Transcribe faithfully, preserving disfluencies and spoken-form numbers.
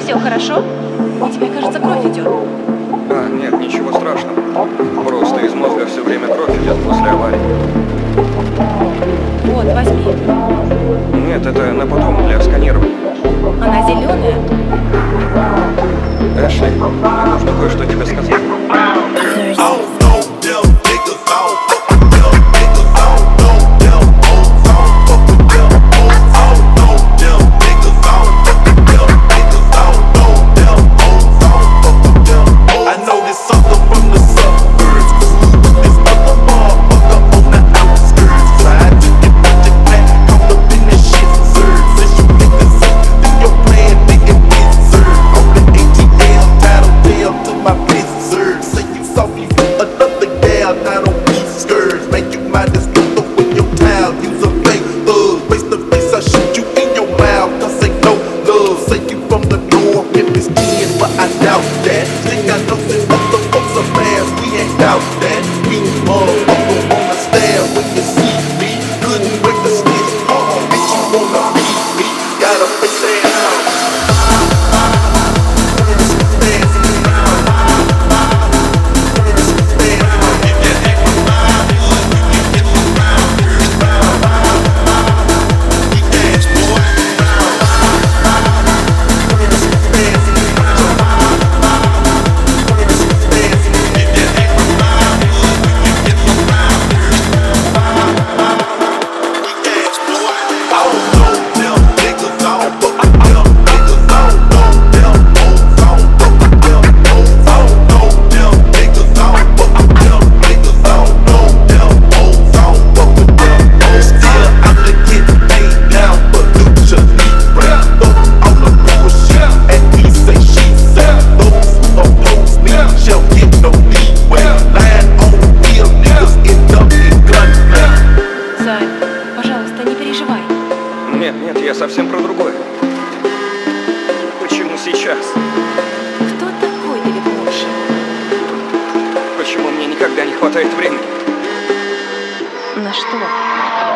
Все хорошо? У тебя, кажется, кровь идет. А, нет, ничего страшного. Просто из мозга все время кровь идет после аварии. Вот, возьми. Нет, это на потом, для сканирования. Она зеленая. Эшли, мне нужно кое-что тебе сказать. Out that we motherfucker wanna stab when you see me. Couldn't wait to snitch hard, bitch, you wanna beat me. Gotta face that out. Нет, нет, я совсем про другое. Почему сейчас? Кто такой Дэвид Морши? Почему мне никогда не хватает времени? На что?